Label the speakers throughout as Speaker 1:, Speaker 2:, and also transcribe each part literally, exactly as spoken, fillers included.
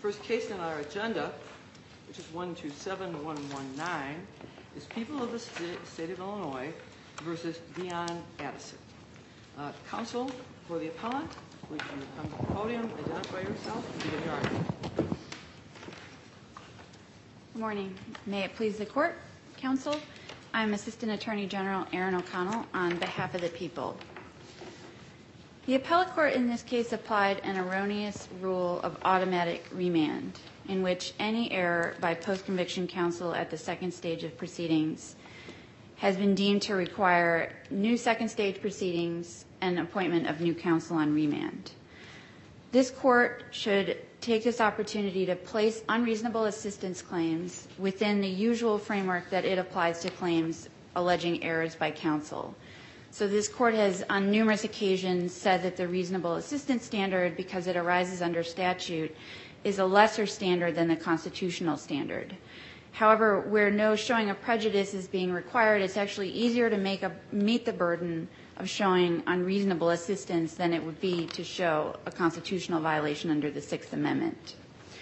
Speaker 1: First case on our agenda, which is one two seven one one nine, is People of the State of Illinois versus Dion Addison. Uh, counsel for the appellant, would you come to the podium, identify yourself, and begin your argument.
Speaker 2: Good morning. May it please the court, counsel. I'm Assistant Attorney General Erin O'Connell on behalf of the people. The appellate court in this case applied an erroneous rule of automatic remand, in which any error by post-conviction counsel at the second stage of proceedings has been deemed to require new second stage proceedings and appointment of new counsel on remand. This court should take this opportunity to place unreasonable assistance claims within the usual framework that it applies to claims alleging errors by counsel. So this court has on numerous occasions said that the reasonable assistance standard, because it arises under statute, is a lesser standard than the constitutional standard. However, where no showing of prejudice is being required, it's actually easier to make a, meet the burden of showing unreasonable assistance than it would be to show a constitutional violation under the Sixth Amendment.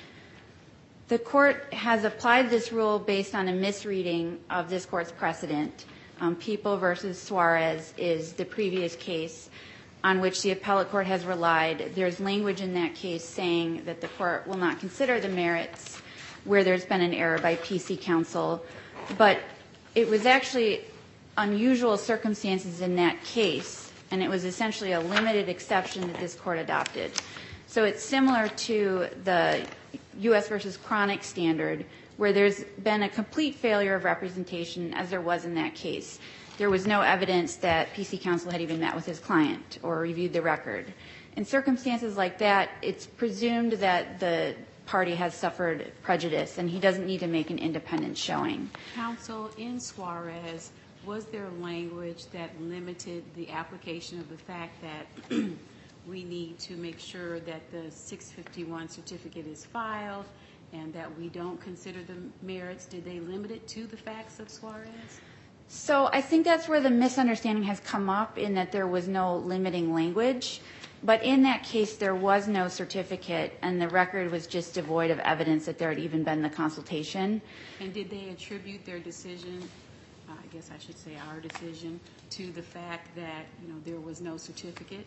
Speaker 2: The court has applied this rule based on a misreading of this court's precedent. Um, People versus Suarez is the previous case on which the appellate court has relied. There's language in that case saying that the court will not consider the merits where there's been an error by P C counsel, but it was actually unusual circumstances in that case, and it was essentially a limited exception that this court adopted. So it's similar to the U S versus Chronic standard, where there's been a complete failure of representation, as there was in that case. There was no evidence that P C counsel had even met with his client or reviewed the record. In circumstances like that, it's presumed that the party has suffered prejudice, and he doesn't need to make an independent showing.
Speaker 3: Counsel, in Suarez, was there language that limited the application of the fact that we need to make sure that the six fifty-one certificate is filed and that we don't consider the merits? Did they limit it to the facts of Suarez?
Speaker 2: So I think that's where the misunderstanding has come up, in that there was no limiting language. But in that case, there was no certificate, and the record was just devoid of evidence that there had even been the consultation.
Speaker 3: And did they attribute their decision, uh, I guess I should say our decision, to the fact that, you know, there was no certificate?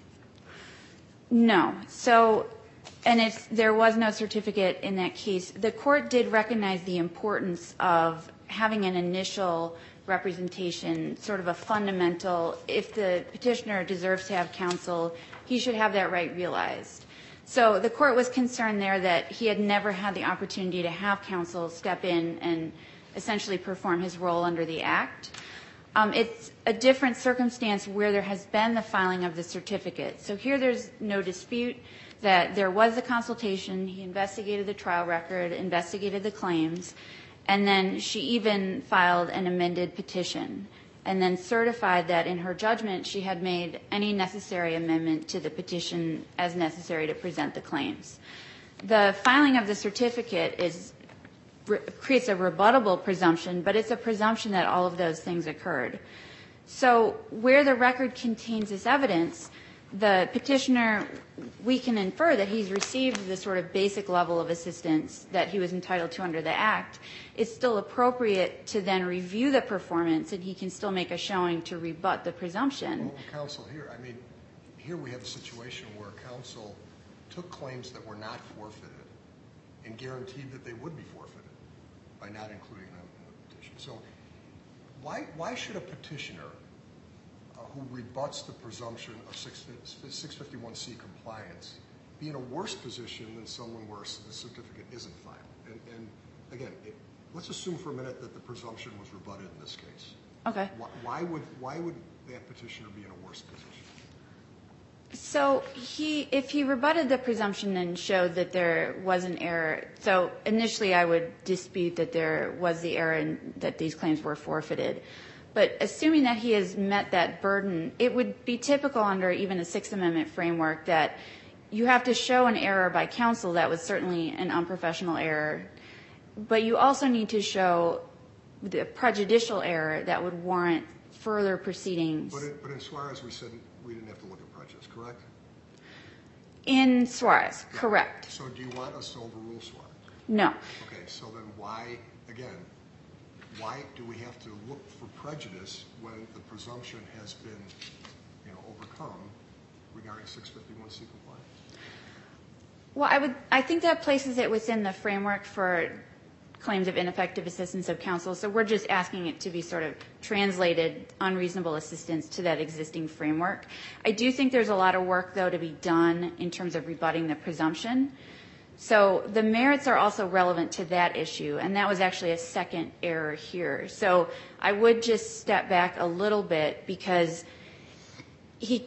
Speaker 2: No. So, and it's, there was no certificate in that case. The court did recognize the importance of having an initial representation, sort of a fundamental, if the petitioner deserves to have counsel, he should have that right realized. So the court was concerned there that he had never had the opportunity to have counsel step in and essentially perform his role under the Act. Um, it's a different circumstance where there has been the filing of the certificate. So here there's no dispute that there was a consultation, he investigated the trial record, investigated the claims, and then she even filed an amended petition and then certified that in her judgment she had made any necessary amendment to the petition as necessary to present the claims. The filing of the certificate is, creates a rebuttable presumption, but it's a presumption that all of those things occurred. So where the record contains this evidence, the petitioner, we can infer that he's received the sort of basic level of assistance that he was entitled to under the Act. It's still appropriate to then review the performance, and he can still make a showing to rebut the presumption.
Speaker 4: Well, counsel, here, I mean, here we have a situation where counsel took claims that were not forfeited and guaranteed that they would be forfeited by not including them in the petition. So why, why should a petitioner uh, who rebuts the presumption of six fifty-one C compliance be in a worse position than someone where the certificate isn't filed? And, and again, it, let's assume for a minute that the presumption was rebutted in this case.
Speaker 2: Okay.
Speaker 4: Why, why would why would that petitioner be in a worse position?
Speaker 2: So he, if he rebutted the presumption and showed that there was an error, so initially I would dispute that there was the error and that these claims were forfeited. But assuming that he has met that burden, it would be typical under even a Sixth Amendment framework that you have to show an error by counsel that was certainly an unprofessional error, but you also need to show the prejudicial error that would warrant further proceedings.
Speaker 4: But in, but in Suarez we said we didn't have to look at prejudice, correct?
Speaker 2: In Suarez, correct.
Speaker 4: So do you want us to overrule Suarez?
Speaker 2: No.
Speaker 4: Okay, so then why, again, why do we have to look for prejudice when the presumption has been, you know, overcome regarding six fifty-one C compliance?
Speaker 2: Well, I would, I think that places it within the framework for claims of ineffective assistance of counsel. So we're just asking it to be sort of translated unreasonable assistance to that existing framework. I do think there's a lot of work, though, to be done in terms of rebutting the presumption. So the merits are also relevant to that issue, and that was actually a second error here. So I would just step back a little bit because he,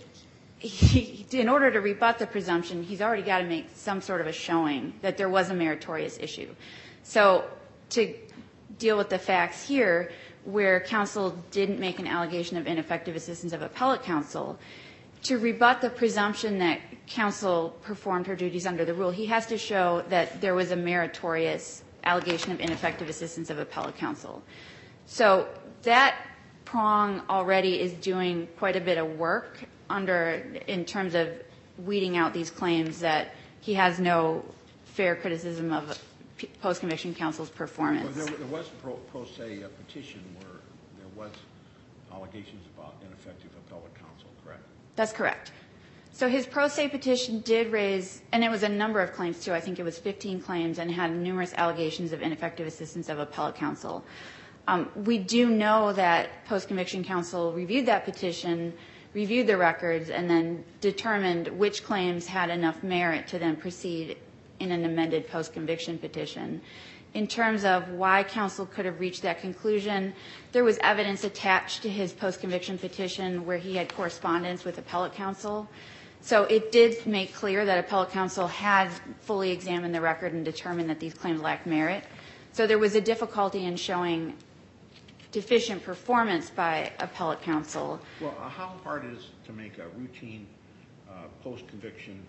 Speaker 2: he in order to rebut the presumption, he's already got to make some sort of a showing that there was a meritorious issue. So to deal with the facts here, where counsel didn't make an allegation of ineffective assistance of appellate counsel, to rebut the presumption that counsel performed her duties under the rule, he has to show that there was a meritorious allegation of ineffective assistance of appellate counsel. So that prong already is doing quite a bit of work under, in terms of weeding out these claims that he has no fair criticism of post-conviction counsel's performance.
Speaker 5: Well, there, there was a pro, pro se uh, petition where there was allegations about ineffective appellate counsel, correct?
Speaker 2: That's correct. So his pro se petition did raise, and it was a number of claims too, I think it was fifteen claims, and had numerous allegations of ineffective assistance of appellate counsel. Um, we do know that post-conviction counsel reviewed that petition, reviewed the records, and then determined which claims had enough merit to then proceed in an amended post-conviction petition. In terms of why counsel could have reached that conclusion, there was evidence attached to his post-conviction petition where he had correspondence with appellate counsel. So it did make clear that appellate counsel had fully examined the record and determined that these claims lacked merit. So there was a difficulty in showing deficient performance by appellate counsel.
Speaker 5: Well, uh, how hard it is to make a routine uh, post-conviction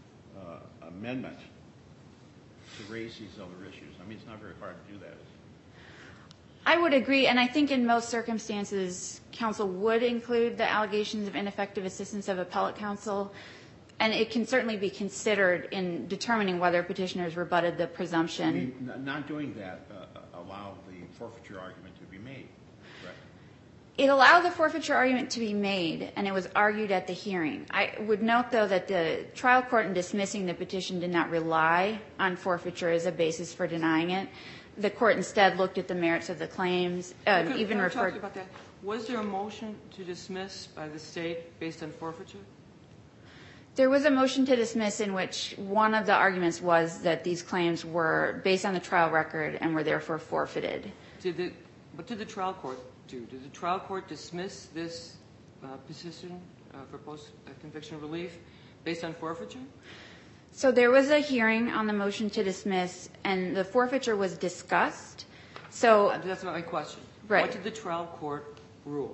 Speaker 5: uh, amendment to raise these other issues? I mean, it's not very hard to do that.
Speaker 2: I would agree, and I think in most circumstances, counsel would include the allegations of ineffective assistance of appellate counsel, and it can certainly be considered in determining whether petitioners rebutted the presumption.
Speaker 5: I mean, n- not doing that uh, allow the forfeiture argument to be made, correct?
Speaker 2: It allowed the forfeiture argument to be made, and it was argued at the hearing. I would note, though, that the trial court in dismissing the petition did not rely on forfeiture as a basis for denying it. The court instead looked at the merits of the claims, um,
Speaker 1: Could,
Speaker 2: even
Speaker 1: can I
Speaker 2: referred.
Speaker 1: talk about that? Was there a motion to dismiss by the state based on forfeiture?
Speaker 2: There was a motion to dismiss in which one of the arguments was that these claims were based on the trial record and were therefore forfeited.
Speaker 1: Did the, what did the trial court do? Did the trial court dismiss this uh, petition uh, for post-conviction relief based on forfeiture?
Speaker 2: So there was a hearing on the motion to dismiss, and the forfeiture was discussed. So
Speaker 1: Uh, that's not my question.
Speaker 2: Right.
Speaker 1: What did the trial court rule?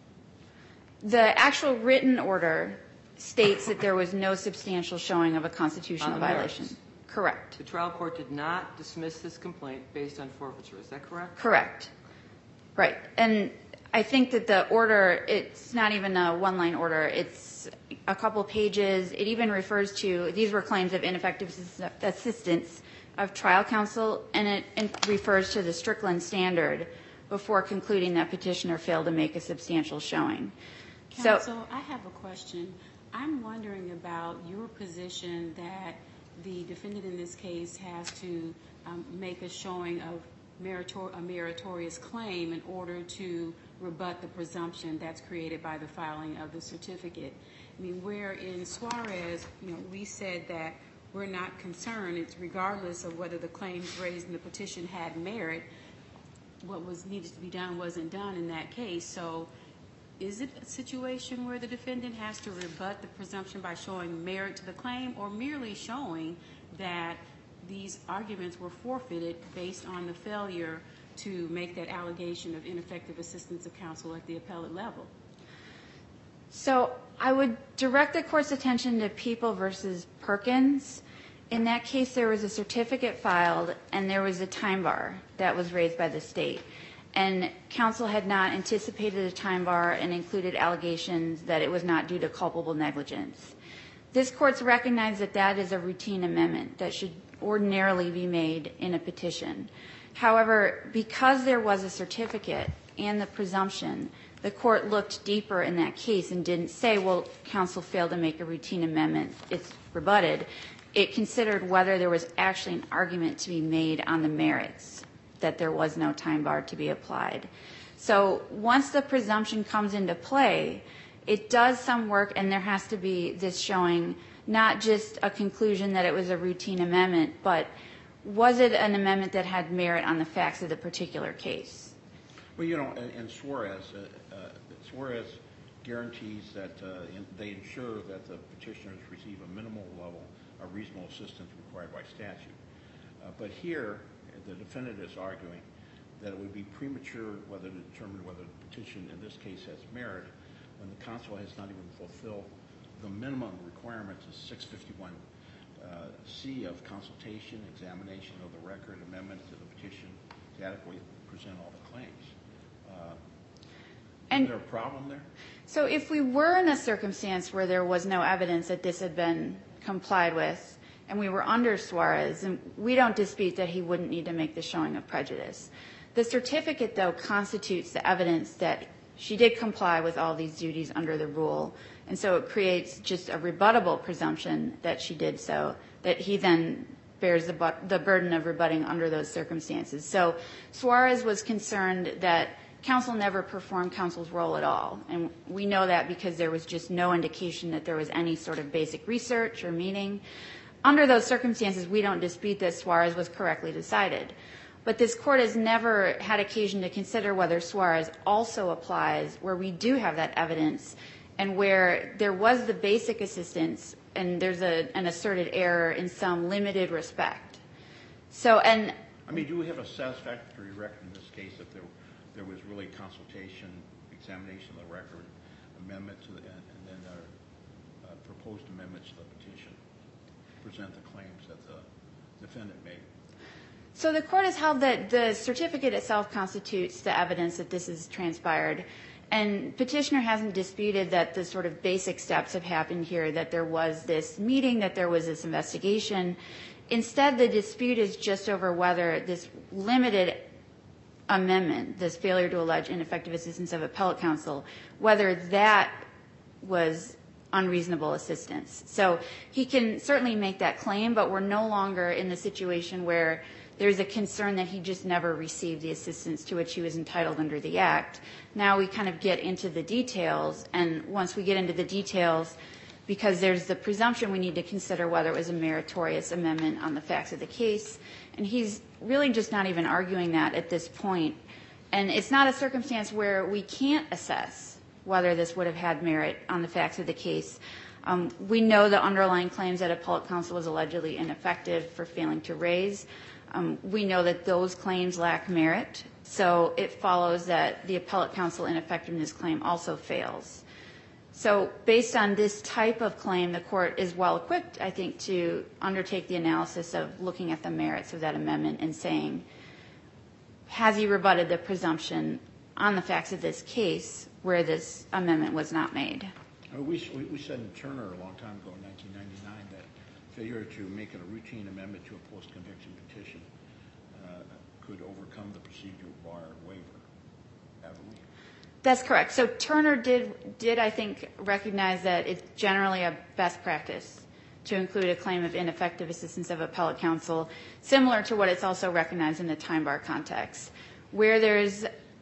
Speaker 2: the actual written order states that there was no substantial showing of a constitutional
Speaker 1: On the
Speaker 2: violation.
Speaker 1: merits.
Speaker 2: Correct.
Speaker 1: The trial court did not dismiss this complaint based on forfeiture. Is that correct?
Speaker 2: Correct. Right. And I think that the order, it's not even a one-line order. It's a couple pages. It even refers to, these were claims of ineffective assistance of trial counsel, and it, it refers to the Strickland standard before concluding that petitioner failed to make a substantial showing.
Speaker 3: Counsel,
Speaker 2: So,
Speaker 3: I have a question. I'm wondering about your position that the defendant in this case has to um, make a showing of meritor- a meritorious claim in order to rebut the presumption that's created by the filing of the certificate. I mean, where in Suarez, you know, we said that we're not concerned. It's regardless of whether the claims raised in the petition had merit. What was needed to be done wasn't done in that case. So is it a situation where the defendant has to rebut the presumption by showing merit to the claim, or merely showing that these arguments were forfeited based on the failure to make that allegation of ineffective assistance of counsel at the appellate level?
Speaker 2: so I would direct the court's attention to People versus Perkins. In that case, there was a certificate filed, and there was a time bar that was raised by the state. And counsel had not anticipated a time bar and included allegations that it was not due to culpable negligence. This Court's recognized that that is a routine amendment that should ordinarily be made in a petition. However, because there was a certificate and the presumption, the Court looked deeper in that case and didn't say, well, counsel failed to make a routine amendment, it's rebutted. It considered whether there was actually an argument to be made on the merits, that there was no time bar to be applied. So once the presumption comes into play, it does some work, and there has to be this showing not just a conclusion that it was a routine amendment, but was it an amendment that had merit on the facts of the particular case?
Speaker 5: Well, you know, in Suarez, uh, uh, Suarez guarantees that uh, in, they ensure that the petitioners receive a minimal level of reasonable assistance required by statute. Uh, but here, the defendant is arguing that it would be premature whether to determine whether the petition in this case has merit when the counsel has not even fulfilled the minimum requirements of six fifty-one C of consultation, examination of the record, amendment to the petition to adequately present all the claims. Uh,
Speaker 2: and
Speaker 5: is there a problem there?
Speaker 2: So if we were in a circumstance where there was no evidence that this had been complied with and we were under Suarez, and we don't dispute that he wouldn't need to make the showing of prejudice. The certificate, though, constitutes the evidence that she did comply with all these duties under the rule, and so it creates just a rebuttable presumption that she did so, that he then bears the, bu- the burden of rebutting under those circumstances. So Suarez was concerned that counsel never performed counsel's role at all, and we know that because there was just no indication that there was any sort of basic research or meeting. Under those circumstances, we don't dispute that Suarez was correctly decided. But this Court has never had occasion to consider whether Suarez also applies where we do have that evidence and where there was the basic assistance and there's a, an asserted error in some limited respect. So, and
Speaker 5: I mean, do we have a satisfactory record in this case that there there was really consultation, examination of the record, amendment to the, and, and then uh, uh, proposed amendments to the petition, present the claims that the defendant made?
Speaker 2: So the Court has held that the certificate itself constitutes the evidence that this has transpired, and petitioner hasn't disputed that the sort of basic steps have happened here, that there was this meeting, that there was this investigation. Instead, the dispute is just over whether this limited amendment, this failure to allege ineffective assistance of appellate counsel, whether that was unreasonable assistance. So he can certainly make that claim, but we're no longer in the situation where there's a concern that he just never received the assistance to which he was entitled under the Act. Now we kind of get into the details, and once we get into the details, because there's the presumption, we need to consider whether it was a meritorious amendment on the facts of the case, and he's really just not even arguing that at this point. And it's not a circumstance where we can't assess whether this would have had merit on the facts of the case. Um, we know the underlying claims that appellate counsel was allegedly ineffective for failing to raise. Um, we know that those claims lack merit, so it follows that the appellate counsel ineffectiveness claim also fails. So based on this type of claim, the Court is well equipped, I think, to undertake the analysis of looking at the merits of that amendment and saying, has he rebutted the presumption on the facts of this case where this amendment was not made?
Speaker 5: Uh, we, we, we said in Turner a long time ago in nineteen ninety-nine that failure to make a routine amendment to a post-conviction petition uh, could overcome the procedural bar waiver, haven't we?
Speaker 2: That's correct. So Turner did, did I think, recognize that it's generally a best practice to include a claim of ineffective assistance of appellate counsel, similar to what it's also recognized in the time bar context, where there's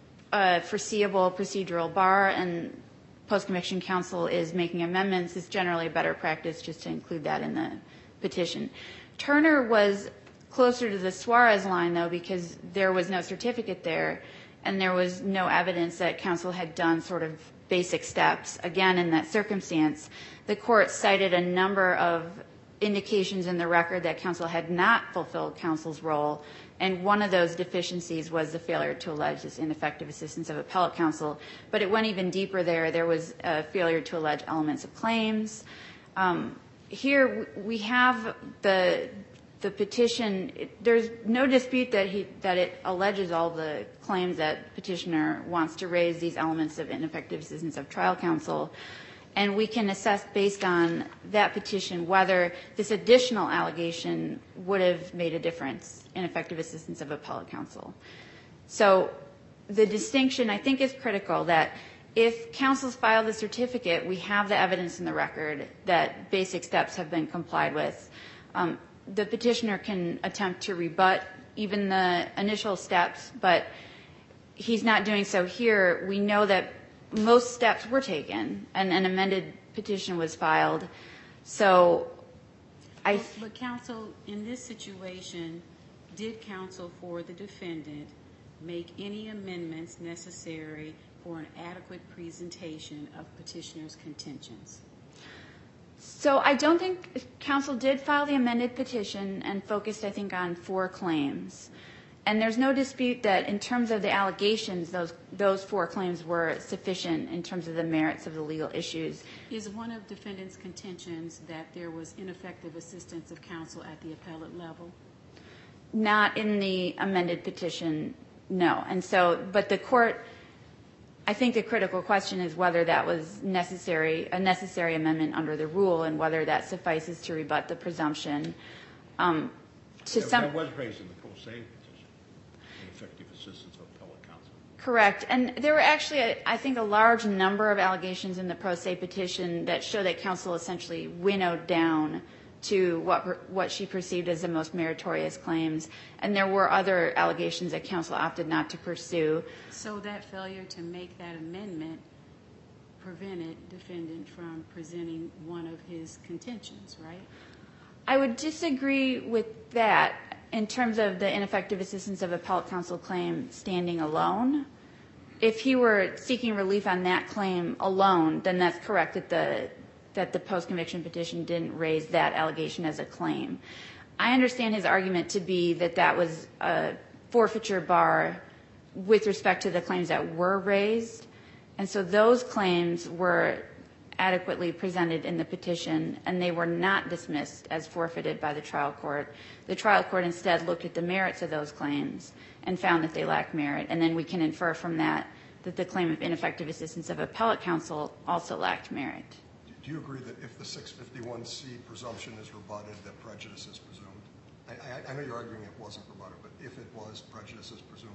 Speaker 2: a foreseeable procedural bar and post-conviction counsel is making amendments. It's generally a better practice just to include that in the petition. Turner was closer to the Suarez line, though, because there was no certificate there, and there was no evidence that counsel had done sort of basic steps. Again, in that circumstance, the Court cited a number of indications in the record that counsel had not fulfilled counsel's role, and one of those deficiencies was the failure to allege this ineffective assistance of appellate counsel. But it went even deeper there. There was a failure to allege elements of claims. Um, here we have the the petition. It, there's no dispute that he that it alleges all the claims that petitioner wants to raise, these elements of ineffective assistance of trial counsel. and we can assess based on that petition whether this additional allegation would have made a difference in effective assistance of appellate counsel. So the distinction, I think, is critical that if counsel's filed the certificate, we have the evidence in the record that basic steps have been complied with. Um, the petitioner can attempt to rebut even the initial steps, but he's not doing so here. We know that most steps were taken, and an amended petition was filed. So I...
Speaker 3: But, but counsel, in this situation, did counsel for the defendant make any amendments necessary for an adequate presentation of petitioner's contentions?
Speaker 2: So I don't think counsel did file the amended petition and focused, I think, on four claims. And there's no dispute that in terms of the allegations, those those four claims were sufficient in terms of the merits of the legal issues.
Speaker 3: Is one of defendant's contentions that there was ineffective assistance of counsel at the appellate level?
Speaker 2: Not in the amended petition, no. And so, but the court, I think the critical question is whether that was necessary, a necessary amendment under the rule, and whether that suffices to rebut the presumption. Um, to
Speaker 5: that,
Speaker 2: some,
Speaker 5: that was raised in the pro se petition, ineffective assistance of appellate counsel.
Speaker 2: Correct. And there were actually, a, I think, a large number of allegations in the pro se petition that show that counsel essentially winnowed down to what what she perceived as the most meritorious claims. And there were other allegations that counsel opted not to pursue.
Speaker 3: So that failure to make that amendment prevented defendant from presenting one of his contentions, right?
Speaker 2: I would disagree with that in terms of the ineffective assistance of appellate counsel claim standing alone. If he were seeking relief on that claim alone, then that's correct that the that the post-conviction petition didn't raise that allegation as a claim. I understand his argument to be that that was a forfeiture bar with respect to the claims that were raised, and so those claims were adequately presented in the petition, and they were not dismissed as forfeited by the trial court. The trial court instead looked at the merits of those claims and found that they lacked merit, and then we can infer from that that the claim of ineffective assistance of appellate counsel also lacked merit.
Speaker 4: Do you agree that if the six fifty-one C presumption is rebutted, that prejudice is presumed? I, I, I know you're arguing it wasn't rebutted, but if it was, prejudice is presumed?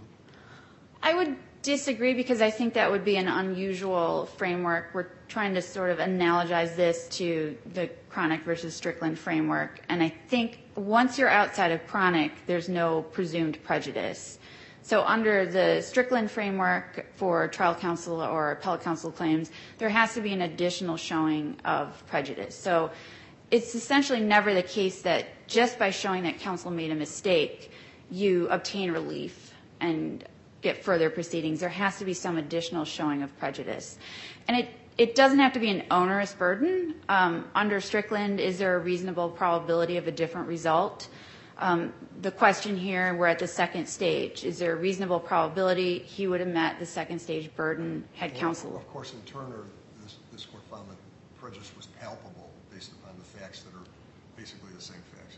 Speaker 2: I would disagree because I think that would be an unusual framework. We're trying to sort of analogize this to the Chronic versus Strickland framework, and I think once you're outside of Chronic, there's no presumed prejudice. So under the Strickland framework for trial counsel or appellate counsel claims, there has to be an additional showing of prejudice. So it's essentially never the case that just by showing that counsel made a mistake, you obtain relief and get further proceedings. There has to be some additional showing of prejudice. And it, it doesn't have to be an onerous burden. Um, under Strickland, is there a reasonable probability of a different result? Um, the question here, we're at the second stage. Is there a reasonable probability he would have met the second stage burden had
Speaker 4: Well,
Speaker 2: counsel?
Speaker 4: Of course, in Turner, this, this court found that prejudice was palpable based upon the facts that are basically the same facts.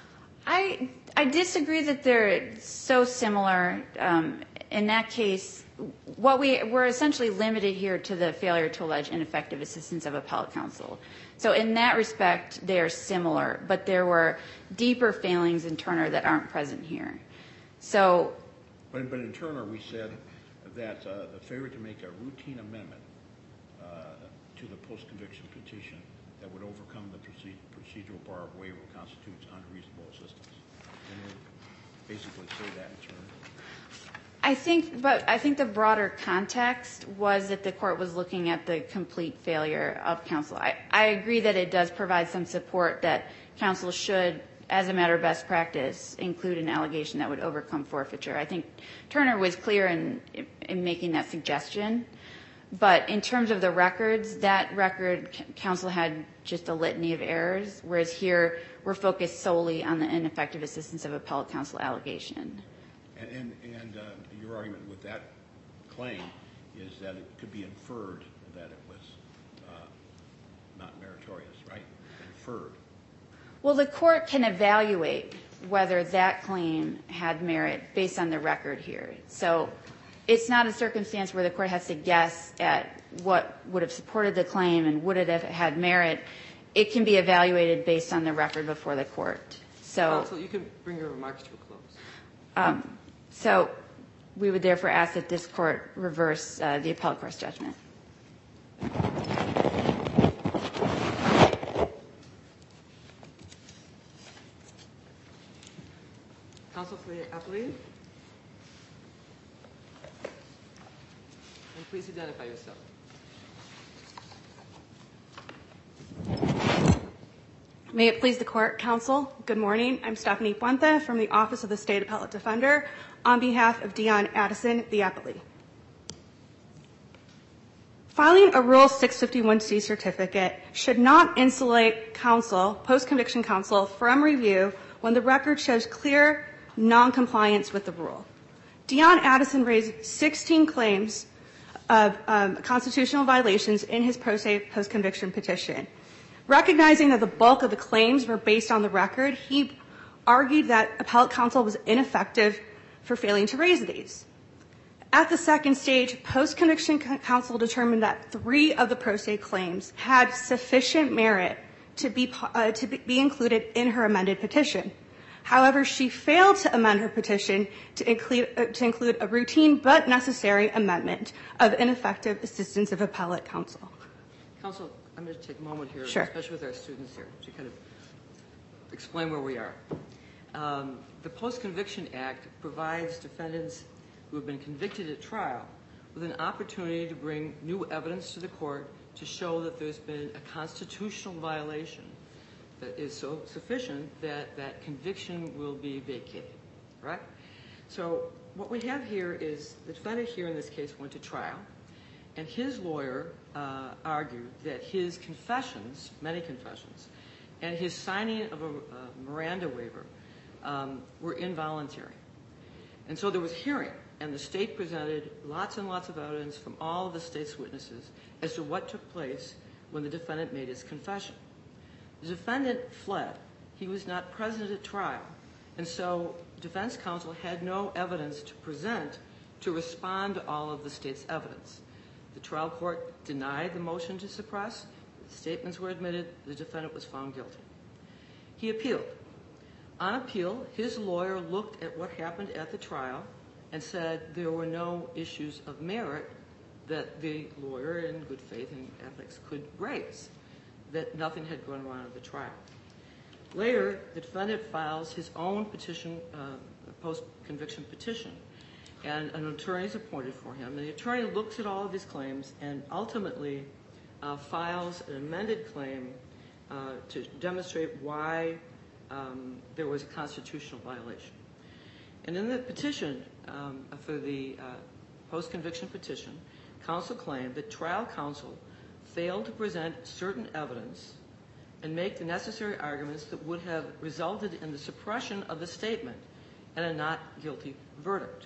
Speaker 2: I, I disagree that they're so similar. Um, in that case, what we, we're essentially limited here to the failure to allege ineffective assistance of appellate counsel. So in that respect, they are similar, but there were deeper failings in Turner that aren't present here. So,
Speaker 5: But, but in Turner, we said that uh, the failure to make a routine amendment uh, to the post-conviction petition that would overcome the proce- procedural bar of waiver constitutes unreasonable assistance. And we basically say that in Turner.
Speaker 2: I think, but I think the broader context was that the court was looking at the complete failure of counsel. I, I agree that it does provide some support that counsel should, as a matter of best practice, include an allegation that would overcome forfeiture. I think Turner was clear in, in making that suggestion. But in terms of the records, that record, counsel had just a litany of errors, whereas here we're focused solely on the ineffective assistance of appellate counsel allegation.
Speaker 5: And, and, and uh, your argument with that claim is that it could be inferred that it was uh, not meritorious, right? Inferred.
Speaker 2: Well, the court can evaluate whether that claim had merit based on the record here. So it's not a circumstance where the court has to guess at what would have supported the claim and would it have had merit. It can be evaluated based on the record before the court. So,
Speaker 1: Counsel, you can bring your remarks to a close.
Speaker 2: um, so we would therefore ask that this court reverse uh, the appellate court's judgment.
Speaker 1: Counsel for the appellate. And please identify yourself.
Speaker 6: May it please the court, counsel. Good morning. I'm Stephanie Puente from the Office of the State Appellate Defender on behalf of Dion Addison, the appellee. Filing a Rule six fifty-one C certificate should not insulate counsel, post-conviction counsel, from review when the record shows clear noncompliance with the rule. Dion Addison raised sixteen claims of um, constitutional violations in his pro se post-conviction petition. Recognizing that the bulk of the claims were based on the record, he argued that appellate counsel was ineffective for failing to raise these. At the second stage, post-conviction counsel determined that three of the pro se claims had sufficient merit to be, uh, to be included in her amended petition. However, she failed to amend her petition to include, uh, to include a routine but necessary amendment of ineffective assistance of appellate counsel.
Speaker 1: Counsel, I'm going to take a moment here,
Speaker 6: Sure.
Speaker 1: especially with our students here, to kind of explain where we are. Um, the Post-Conviction Act provides defendants who have been convicted at trial with an opportunity to bring new evidence to the court to show that there's been a constitutional violation that is so sufficient that that conviction will be vacated, right? So what we have here is the defendant here in this case went to trial, and his lawyer uh, argued that his confessions, many confessions, and his signing of a, a Miranda waiver um, were involuntary. And so there was hearing, and the state presented lots and lots of evidence from all of the state's witnesses as to what took place when the defendant made his confession. The defendant fled. He was not present at trial, and so defense counsel had no evidence to present to respond to all of the state's evidence. The trial court denied the motion to suppress. The statements were admitted. The defendant was found guilty. He appealed. On appeal, his lawyer looked at what happened at the trial and said there were no issues of merit that the lawyer, in good faith and ethics, could raise, that nothing had gone wrong at the trial. Later, the defendant files his own petition, uh, post-conviction petition, and an attorney is appointed for him. And the attorney looks at all of his claims and ultimately uh, files an amended claim uh, to demonstrate why um, there was a constitutional violation. And in the petition, um, for the uh, post-conviction petition, counsel claimed that trial counsel failed to present certain evidence and make the necessary arguments that would have resulted in the suppression of the statement and a not guilty verdict.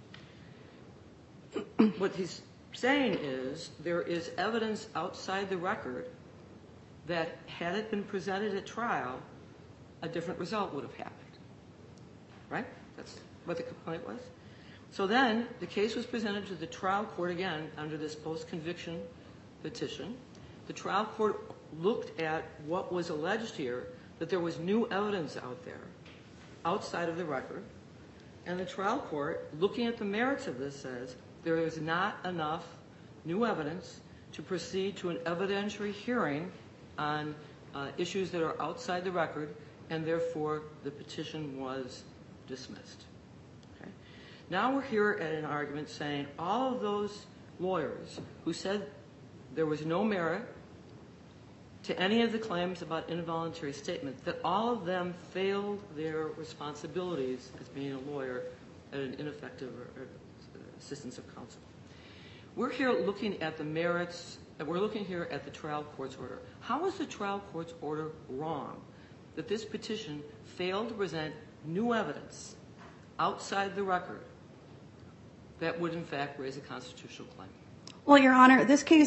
Speaker 1: What he's saying is there is evidence outside the record that had it been presented at trial, a different result would have happened. Right? That's what the complaint was. So then the case was presented to the trial court again under this post-conviction petition. The trial court looked at what was alleged here, that there was new evidence out there, outside of the record, and the trial court, looking at the merits of this, says there is not enough new evidence to proceed to an evidentiary hearing on uh, issues that are outside the record, and therefore the petition was dismissed. Okay? Now we're here at an argument saying all of those lawyers who said there was no merit to any of the claims about involuntary statement, that all of them failed their responsibilities as being a lawyer at an ineffective or, or assistance of counsel. We're here looking at the merits, and we're looking here at the trial court's order. How is the trial court's order wrong that this petition failed to present new evidence outside the record that would in fact raise a constitutional claim?
Speaker 6: Well, Your Honor, this case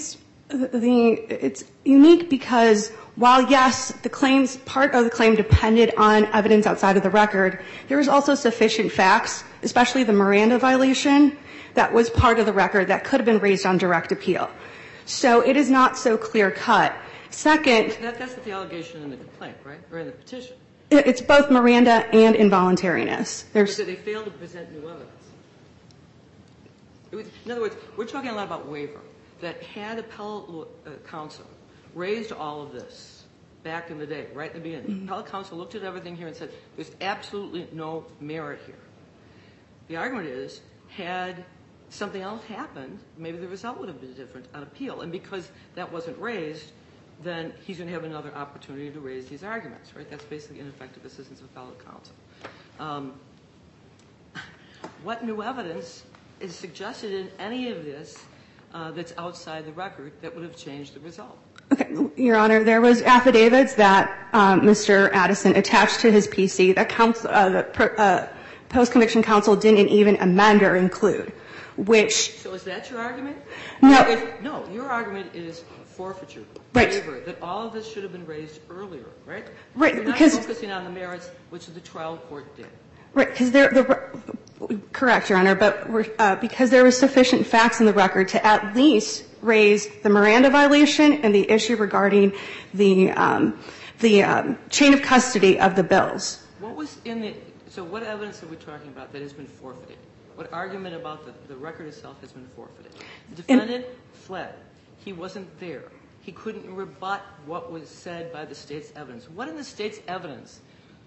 Speaker 6: The, it's unique because while, yes, the claims, part of the claim depended on evidence outside of the record, there was also sufficient facts, especially the Miranda violation, that was part of the record that could have been raised on direct appeal. So it is not so clear-cut. Second,
Speaker 1: That, that's the allegation in the complaint, right, or in the petition.
Speaker 6: it, it's both Miranda and involuntariness. There's,
Speaker 1: Because they failed to present new evidence. It was, in other words, we're talking a lot about waiver. That had appellate uh, counsel raised all of this back in the day, right in the beginning, mm-hmm. appellate counsel looked at everything here and said, there's absolutely no merit here. The argument is, had something else happened, maybe the result would have been different on appeal. And because that wasn't raised, then he's going to have another opportunity to raise these arguments, right? That's basically ineffective assistance of appellate counsel. Um, what new evidence is suggested in any of this uh, that's outside the record that would have changed the result?
Speaker 6: Okay, Your Honor, there was affidavits that um, Mister Addison attached to his P C that counsel, uh, the uh, post-conviction counsel didn't even amend or include, which...
Speaker 1: So is that your argument?
Speaker 6: No.
Speaker 1: If, no, your argument is forfeiture,
Speaker 6: right.
Speaker 1: waiver, that all of this should have been raised earlier, right?
Speaker 6: Right,
Speaker 1: You're not
Speaker 6: because...
Speaker 1: focusing on the merits, which the trial court did.
Speaker 6: Right, because there, the, correct, Your Honor, but we're, uh, because there was sufficient facts in the record to at least raise the Miranda violation and the issue regarding the um, the um, chain of custody of the bills.
Speaker 1: What was in the? So, what evidence are we talking about that has been forfeited? What argument about the, the record itself has been forfeited? The defendant and, fled. He wasn't there. He couldn't rebut what was said by the state's evidence. What in the state's evidence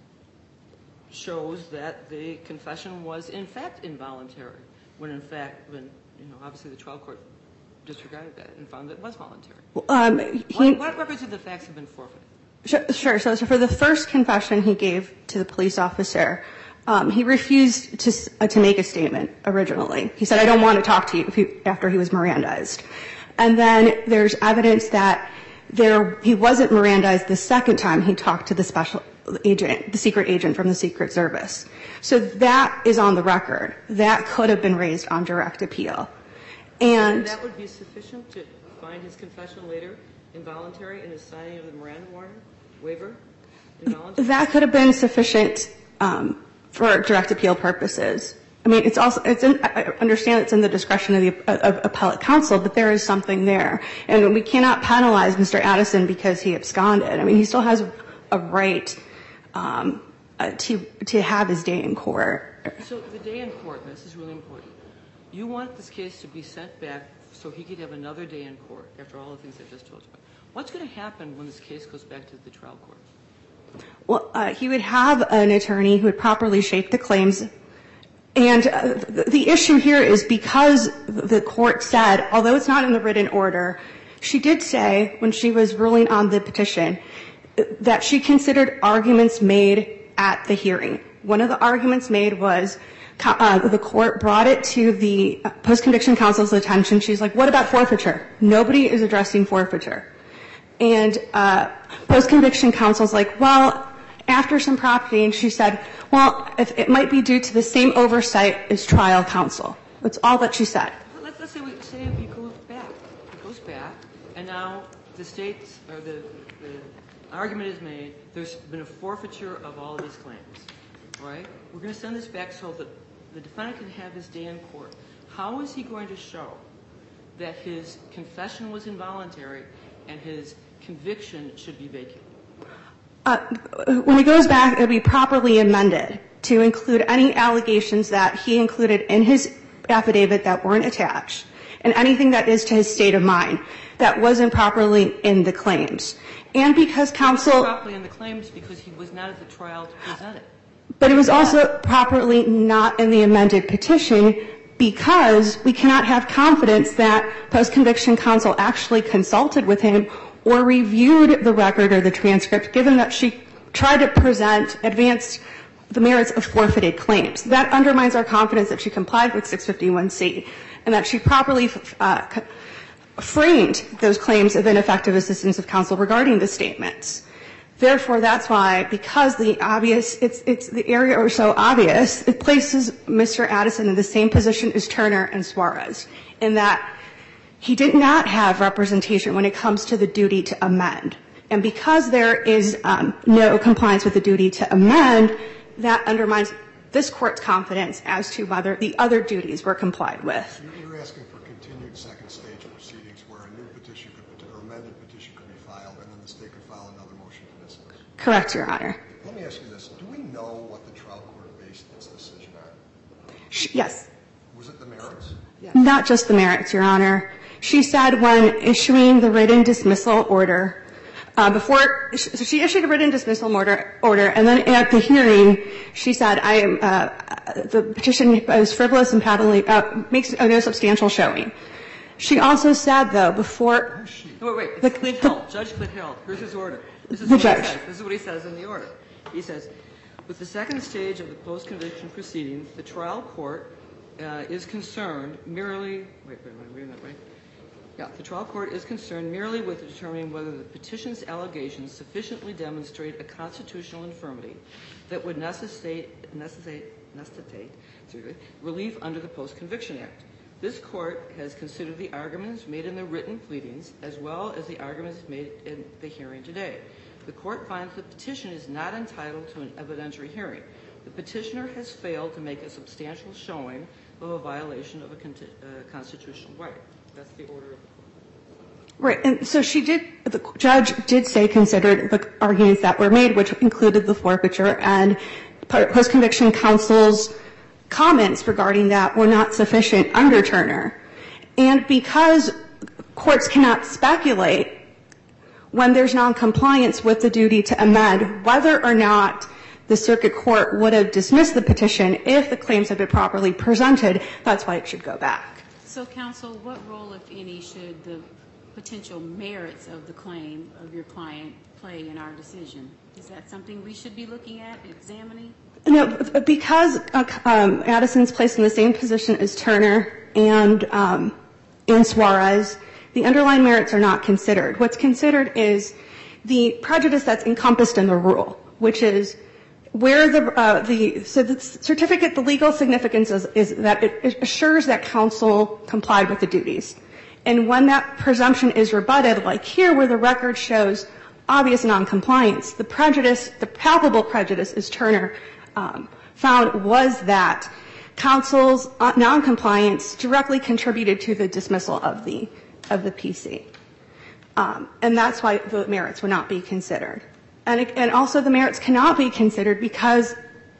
Speaker 1: shows that the confession was in fact involuntary, when in fact, when, you know, obviously the trial court disregarded that and found that it was voluntary?
Speaker 6: Um, he,
Speaker 1: what, what records of the facts have been forfeited?
Speaker 6: Sure. So, so for the first confession he gave to the police officer, um, he refused to uh, to make a statement originally. He said, "I don't want to talk to you," if you after he was Mirandized. And then there's evidence that there he wasn't Mirandized the second time he talked to the special agent, the secret agent from the Secret Service. So that is on the record. That could have been raised on direct appeal. And,
Speaker 1: and that would be sufficient to find his confession later involuntary in his signing of the Miranda warning waiver? Involuntary?
Speaker 6: That could have been sufficient um, for direct appeal purposes. I mean, it's also, it's in, I understand it's in the discretion of the of appellate counsel, but there is something there. And we cannot penalize Mister Addison because he absconded. I mean, he still has a right um, uh, to to have his day in court.
Speaker 1: So the day in court, and this is really important, you want this case to be sent back so he could have another day in court after all the things I just told you about. What's going to happen when this case goes back to the trial court?
Speaker 6: Well, uh, he would have an attorney who would properly shape the claims. And uh, the, the issue here is because the court said, although it's not in the written order, she did say when she was ruling on the petition that she considered arguments made at the hearing. One of the arguments made was uh, the court brought it to the post-conviction counsel's attention. She's like, what about forfeiture? Nobody is addressing forfeiture. And uh, post-conviction counsel's like, well, after some property, and she said, well, if it might be due to the same oversight as trial counsel. That's all that she said.
Speaker 1: Well, let's, let's say we say it goes back. It goes back, and now the state's or the, the argument is made. There's been a forfeiture of all of these claims, right? We're going to send this back so that the defendant can have his day in court. How is he going to show that his confession was involuntary and his conviction should be vacated?
Speaker 6: Uh, when it goes back, it will be properly amended to include any allegations that he included in his affidavit that weren't attached, and anything that is to his state of mind that wasn't properly in the claims. And because counsel...
Speaker 1: It was properly in the claims because he was not at the trial to present it.
Speaker 6: But it was also properly not in the amended petition because we cannot have confidence that post-conviction counsel actually consulted with him or reviewed the record or the transcript, given that she tried to present, advance the merits of forfeited claims. That undermines our confidence that she complied with six fifty-one C and that she properly uh, framed those claims of ineffective assistance of counsel regarding the statements. Therefore, that's why, because the obvious, it's, it's the area are so obvious, it places Mister Addison in the same position as Turner and Suarez, in that he did not have representation when it comes to the duty to amend. And because there is um, no compliance with the duty to amend, that undermines this Court's confidence as to whether the other duties were complied with.
Speaker 4: You're asking for continued second stage proceedings where a new petition could, or amended petition could be filed, and then the State could file another motion to dismiss.
Speaker 6: Correct, Your Honor.
Speaker 4: Let me ask you this. Do we know what the trial court based its decision on?
Speaker 6: Yes.
Speaker 4: Was it the merits?
Speaker 1: Yes.
Speaker 6: Not just the merits, Your Honor. She said when issuing the written dismissal order, uh, before, so she issued a written dismissal order, order, and then at the hearing, she said, I am, uh, the petition is frivolous and patently, uh, makes no substantial showing. She also said, though, before.
Speaker 1: No, wait, wait.
Speaker 6: The,
Speaker 1: It's Clint
Speaker 6: the,
Speaker 1: Hill, Judge Clint Hill. Here's his order. This is
Speaker 6: The
Speaker 1: what
Speaker 6: judge.
Speaker 1: He says. This is what he says in the order. He says, with the second stage of the post-conviction proceedings, the trial court uh, is concerned merely, wait, wait, wait, I'm reading that right? Yeah, the trial court is concerned merely with determining whether the petition's allegations sufficiently demonstrate a constitutional infirmity that would necessitate, necessitate, necessitate excuse me, relief under the Post-Conviction Act. This court has considered the arguments made in the written pleadings as well as the arguments made in the hearing today. The court finds the petition is not entitled to an evidentiary hearing. The petitioner has failed to make a substantial showing of a violation of a con- uh, constitutional right. That's the order of the court.
Speaker 6: Right, and so she did, the judge did say considered the arguments that were made, which included the forfeiture, and post-conviction counsel's comments regarding that were not sufficient under Turner. And because courts cannot speculate when there's noncompliance with the duty to amend whether or not the circuit court would have dismissed the petition if the claims had been properly presented, that's why it should go back.
Speaker 3: So, counsel, what role, if any, should the potential merits of the claim of your client play in our decision? Is that something we should be looking at, examining?
Speaker 6: No, because uh, um, Addison's placed in the same position as Turner and, um, and Suarez, the underlying merits are not considered. What's considered is the prejudice that's encompassed in the rule, which is where the, uh, the, so the certificate, the legal significance is, is that it assures that counsel complied with the duties. And when that presumption is rebutted, like here where the record shows obvious noncompliance, the prejudice, the palpable prejudice, as Turner um, found, was that counsel's uh, noncompliance directly contributed to the dismissal of the, of the P C. Um, and that's why the merits would not be considered. And, and also the merits cannot be considered because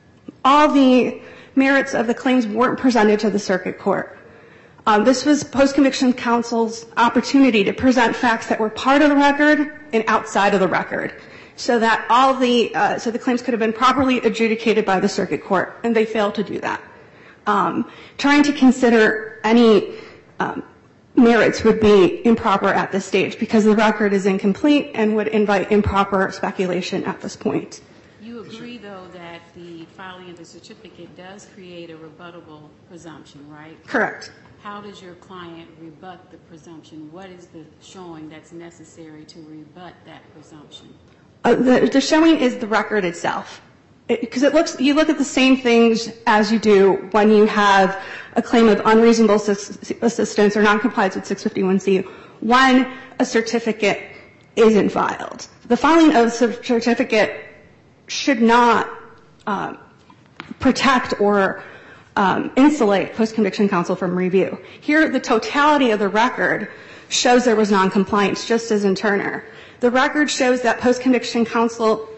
Speaker 6: all the merits of the claims weren't presented to the circuit court. Um, this was post-conviction counsel's opportunity to present facts that were part of the record and outside of the record, so that all the uh, so the claims could have been properly adjudicated by the circuit court, and they failed to do that. Um, trying to consider any um, merits would be improper at this stage because the record is incomplete and would invite improper speculation at this point.
Speaker 3: You agree, though, that the filing of the certificate does create a rebuttable presumption, right?
Speaker 6: Correct.
Speaker 3: How does your client rebut the presumption? What is the showing that's necessary to rebut that presumption?
Speaker 6: Uh, the, the showing is the record itself. Because it, it looks, you look at the same things as you do when you have a claim of unreasonable assistance or noncompliance with six fifty-one C when a certificate isn't filed. The filing of a certificate should not um, protect or um, insulate post-conviction counsel from review. Here, the totality of the record shows there was noncompliance, just as in Turner. The record shows that post-conviction counsel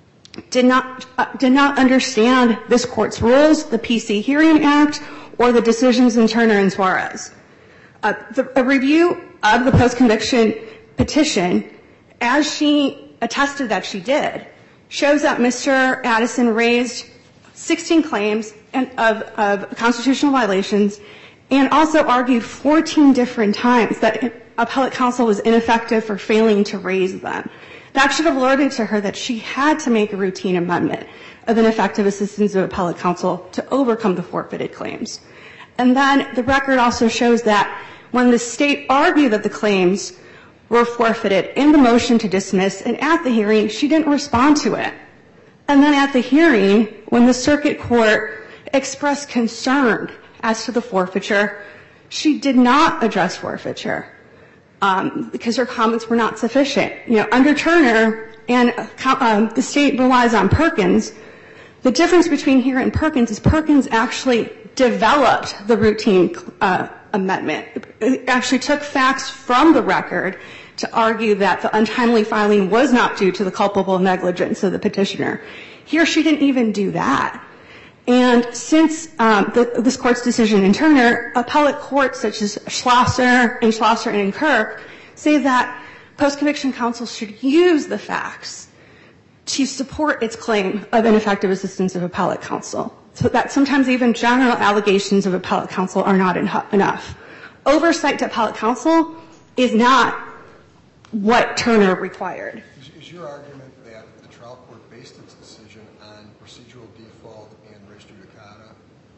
Speaker 6: did not uh, did not understand this court's rules, the P C Hearing Act, or the decisions in Turner and Suarez. Uh, the, a review of the post-conviction petition, as she attested that she did, shows that Mister Addison raised sixteen claims and, of, of constitutional violations and also argued fourteen different times that appellate counsel was ineffective for failing to raise them. That should have alerted to her that she had to make a routine amendment of ineffective assistance of appellate counsel to overcome the forfeited claims. And then the record also shows that when the State argued that the claims were forfeited in the motion to dismiss and at the hearing, she didn't respond to it. And then at the hearing, when the circuit court expressed concern as to the forfeiture, She did not address forfeiture um, because her comments were not sufficient. You know, under Turner, and um, the state relies on Perkins, the difference between here and Perkins is Perkins actually developed the routine uh, amendment. It actually took facts from the record to argue that the untimely filing was not due to the culpable negligence of the petitioner. Here, she didn't even do that. And since um, the, this Court's decision in Turner, appellate courts such as Schlosser and Schlosser and Kirk say that post-conviction counsel should use the facts to support its claim of ineffective assistance of appellate counsel, so that sometimes even general allegations of appellate counsel are not en- enough. Oversight to appellate counsel is not what Turner required.
Speaker 4: Is, is your argument that the trial court based its decision on procedural default and res judicata,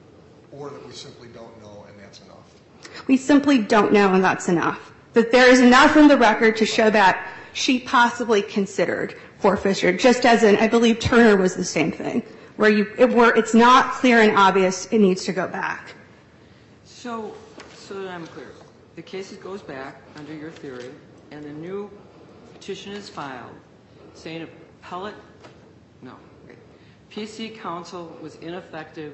Speaker 4: or that we simply don't know and that's enough?
Speaker 6: We simply don't know and that's enough. That there is enough in the record to show that she possibly considered forfeiture, just as in, I believe Turner was the same thing, where you, it, where it's not clear and obvious, it needs to go back.
Speaker 1: So, so that I'm clear, the case goes back under your theory, and the new petition is filed saying appellate, no, wait, P C counsel was ineffective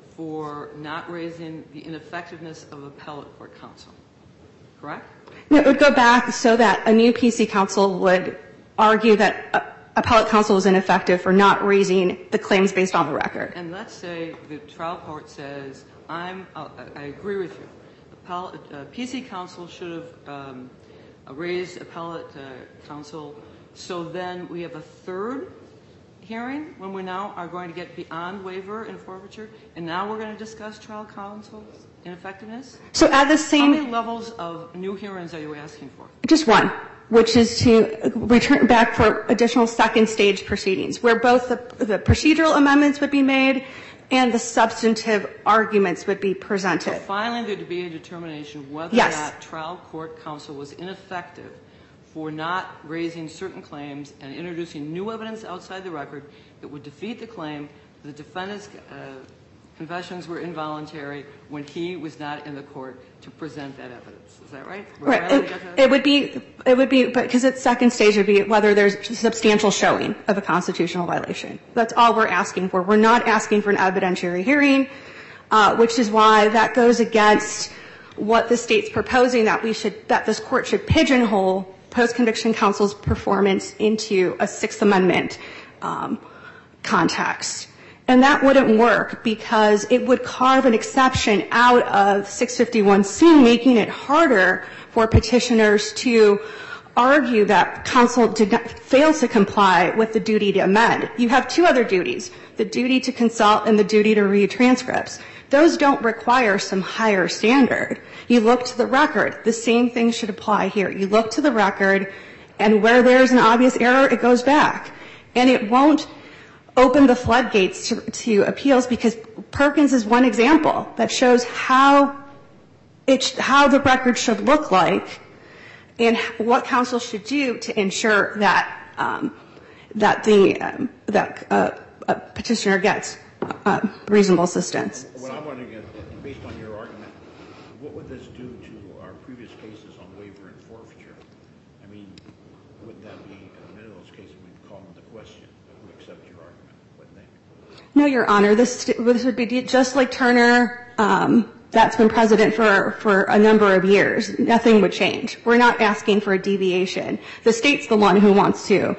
Speaker 1: for not raising the ineffectiveness of appellate court counsel, correct?
Speaker 6: No, it would go back so that a new P C counsel would argue that uh, appellate counsel was ineffective for not raising the claims based on the record.
Speaker 1: And let's say the trial court says, I'm, uh, I agree with you. Appellate, uh, P C counsel should have um, raised appellate uh, counsel. So then we have a third hearing when we now are going to get beyond waiver and forfeiture, and now we're going to discuss trial counsel's ineffectiveness?
Speaker 6: So at the same...
Speaker 1: How many levels of new hearings are you asking for?
Speaker 6: Just one, which is to return back for additional second stage proceedings, where both the, the procedural amendments would be made and the substantive arguments would be presented.
Speaker 1: So finally, there would be a determination whether
Speaker 6: yes.
Speaker 1: or not trial court counsel was ineffective for not raising certain claims and introducing new evidence outside the record that would defeat the claim that the defendant's uh, confessions were involuntary when he was not in the court to present that evidence. Is that right?
Speaker 6: Right. It, it would be, it would be, because it's second stage would be whether there's substantial showing of a constitutional violation. That's all we're asking for. We're not asking for an evidentiary hearing, uh, which is why that goes against what the state's proposing, that we should, that this court should pigeonhole post-conviction counsel's performance into a Sixth Amendment um, context. And that wouldn't work because it would carve an exception out of six fifty-one C, making it harder for petitioners to argue that counsel did not fail to comply with the duty to amend. You have two other duties, the duty to consult and the duty to read transcripts. Those don't require some higher standard. You look to the record. The same thing should apply here. You look to the record, and where there's an obvious error, it goes back. And it won't open the floodgates to, to appeals, because Perkins is one example that shows how it, how the record should look like and what counsel should do to ensure that um, that the um, that uh, a petitioner gets uh, reasonable assistance.
Speaker 5: What I'm wondering is, based on your argument, what would this do to our previous cases on waiver and forfeiture? I mean, wouldn't that be, in many of those cases, we'd call them the question if we accept your argument, wouldn't they?
Speaker 6: No, Your Honor. This, this would be just like Turner. Um, that's been precedent for, for a number of years. Nothing would change. We're not asking for a deviation. The state's the one who wants to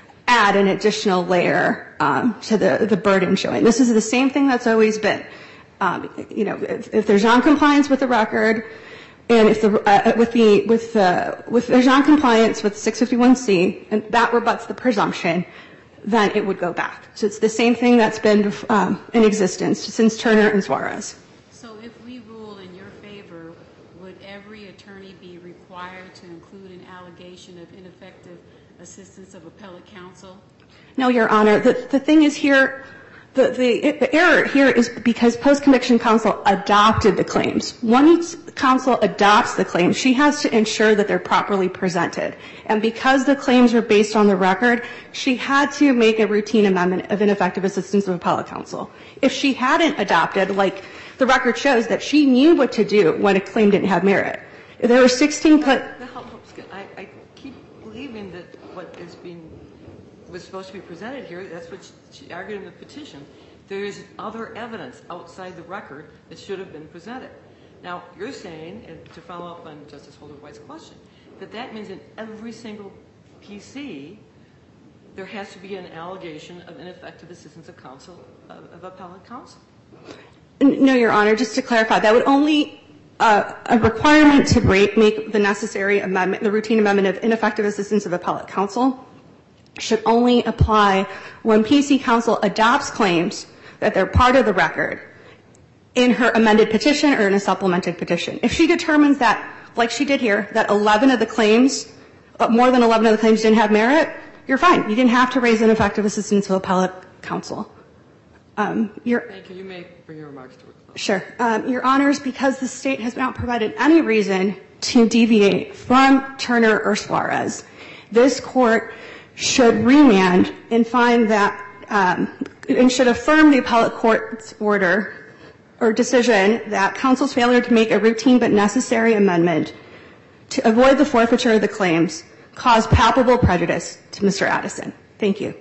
Speaker 6: add an additional layer um, to the, the burden showing. This is the same thing that's always been. Um, you know, if, if there's noncompliance with the record, and if the uh, with the with the with there's noncompliance with six fifty-one C, and that rebuts the presumption, then it would go back. So it's the same thing that's been um, in existence since Turner and Suarez.
Speaker 3: So if we rule in your favor, would every attorney be required to include an allegation of ineffective assistance of appellate counsel?
Speaker 6: No, Your Honor. The, the thing is here, the, the, the error here is because post-conviction counsel adopted the claims. Once counsel adopts the claims, she has to ensure that they're properly presented. And because the claims were based on the record, she had to make a routine amendment of ineffective assistance of appellate counsel. If she hadn't adopted, like the record shows that she knew what to do when a claim didn't have merit. There were sixteen cl-
Speaker 1: That helps get, I, I keep believing that what is being, was supposed to be presented here, that's what she argued in the petition. There is other evidence outside the record that should have been presented. Now, you're saying, and to follow up on Justice Holder-White's question, that that means in every single P C, there has to be an allegation of ineffective assistance of counsel, of, of appellate counsel.
Speaker 6: No, Your Honor, just to clarify, that would only, uh, a requirement to break, make the necessary amendment, the routine amendment of ineffective assistance of appellate counsel should only apply when P C counsel adopts claims that they're part of the record in her amended petition or in a supplemented petition. If she determines that, like she did here, that eleven of the claims, uh, more than eleven of the claims didn't have merit, you're fine. You didn't have to raise ineffective assistance of appellate counsel. Um, your,
Speaker 1: Thank you. You may bring your remarks to a close.
Speaker 6: Sure. Um, Your Honors, because the State has not provided any reason to deviate from Turner or Suarez, this Court should remand and find that, um, and should affirm the appellate court's order or decision that counsel's failure to make a routine but necessary amendment to avoid the forfeiture of the claims caused palpable prejudice to Mister Addison. Thank you.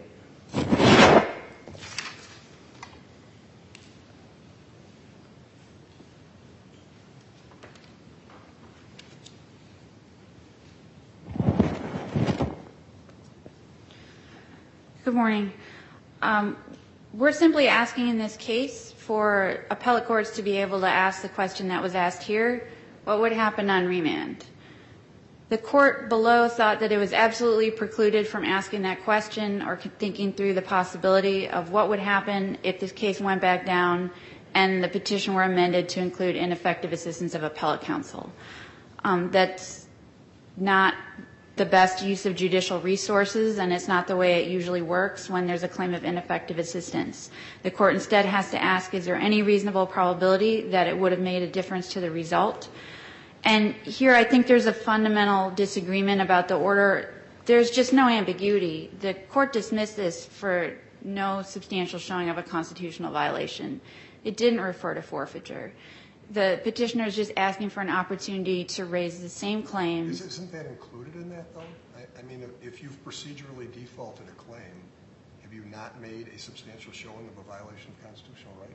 Speaker 2: Good morning. Um, we're simply asking in this case for appellate courts to be able to ask the question that was asked here, what would happen on remand? The court below thought that it was absolutely precluded from asking that question or thinking through the possibility of what would happen if this case went back down and the petition were amended to include ineffective assistance of appellate counsel. Um, that's not the best use of judicial resources, and it's not the way it usually works when there's a claim of ineffective assistance. The court instead has to ask, is there any reasonable probability that it would have made a difference to the result? And here I think there's a fundamental disagreement about the order. There's just no ambiguity. The court dismissed this for no substantial showing of a constitutional violation. It didn't refer to forfeiture. The petitioner is just asking for an opportunity to raise the same claims.
Speaker 4: Isn't that included in that, though? I, I mean, if, if you've procedurally defaulted a claim, have you not made a substantial showing of a violation of constitutional right?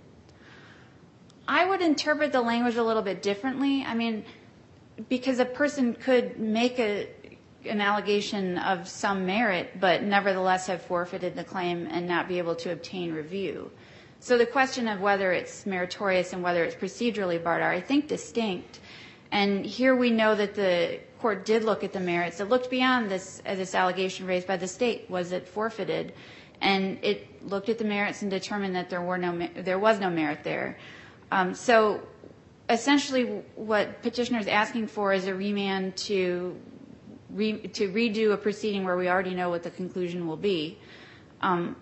Speaker 2: I would interpret the language a little bit differently. I mean, because a person could make a, an allegation of some merit, but nevertheless have forfeited the claim and not be able to obtain review. So the question of whether it's meritorious and whether it's procedurally barred are, I think, distinct. And here we know that the court did look at the merits. It looked beyond this, uh, this allegation raised by the State. Was it forfeited? And it looked at the merits and determined that there were no, there was no merit there. Um, so essentially what petitioner is asking for is a remand to, re, to redo a proceeding where we already know what the conclusion will be. Um,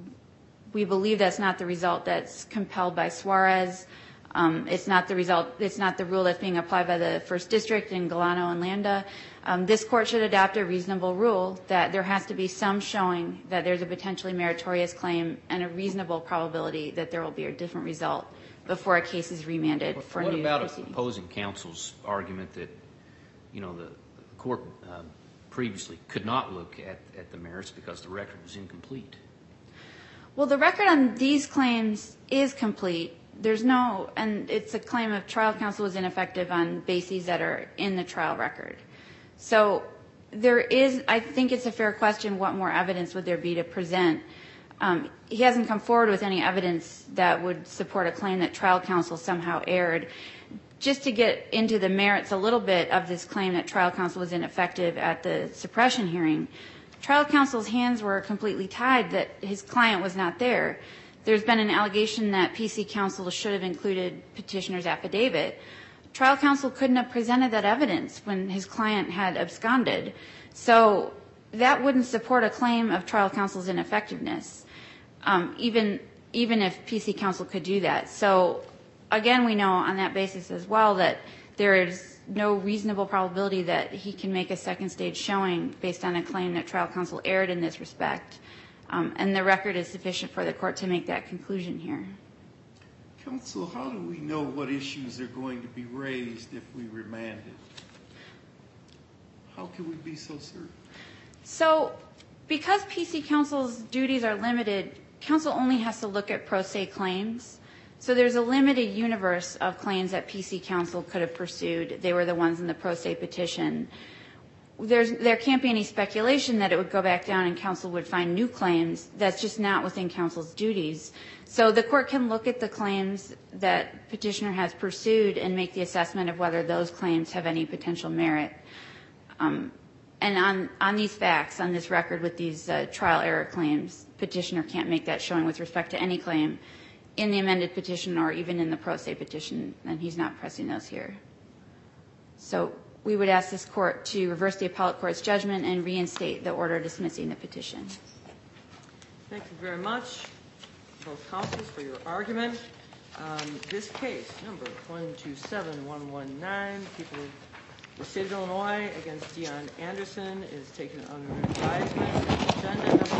Speaker 2: We believe that's not the result that's compelled by Suarez. Um, it's not the result. It's not the rule that's being applied by the First District in Galano and Landa. Um, this court should adopt a reasonable rule that there has to be some showing that there's a potentially meritorious claim and a reasonable probability that there will be a different result before a case is remanded for
Speaker 7: what
Speaker 2: new
Speaker 7: about
Speaker 2: proceeding.
Speaker 7: Opposing counsel's argument that, you know, the, the court um, previously could not look at, at the merits because the record was incomplete?
Speaker 2: Well, the record on these claims is complete. There's no, and it's a claim of trial counsel was ineffective on bases that are in the trial record. So there is, I think it's a fair question, what more evidence would there be to present? Um, he hasn't come forward with any evidence that would support a claim that trial counsel somehow erred. Just to get into the merits a little bit of this claim that trial counsel was ineffective at the suppression hearing, trial counsel's hands were completely tied that his client was not there. There's been an allegation that P C counsel should have included petitioner's affidavit. Trial counsel couldn't have presented that evidence when his client had absconded. So that wouldn't support a claim of trial counsel's ineffectiveness, um, even, even if P C counsel could do that. So again, we know on that basis as well that there is no reasonable probability that he can make a second stage showing based on a claim that trial counsel erred in this respect. Um, and the record is sufficient for the court to make that conclusion here.
Speaker 8: Counsel, how do we know what issues are going to be raised if we remand it? How can we be so certain?
Speaker 2: So because P C Counsel's duties are limited, Counsel only has to look at pro se claims. So there's a limited universe of claims that P C Counsel could have pursued. They were the ones in the pro se petition. There's, there can't be any speculation that it would go back down and Counsel would find new claims. That's just not within Counsel's duties. So the court can look at the claims that petitioner has pursued and make the assessment of whether those claims have any potential merit. Um, and on, on these facts, on this record with these uh, trial error claims, petitioner can't make that showing with respect to any claim in the amended petition or even in the pro se petition, and he's not pressing those here. So we would ask this court to reverse the appellate court's judgment and reinstate the order dismissing the petition.
Speaker 1: Thank you very much, both counsels, for your argument. Um, this case, number one two seven one one nine, people of the state of Illinois against Dion Anderson, is taken under advisement. Agenda number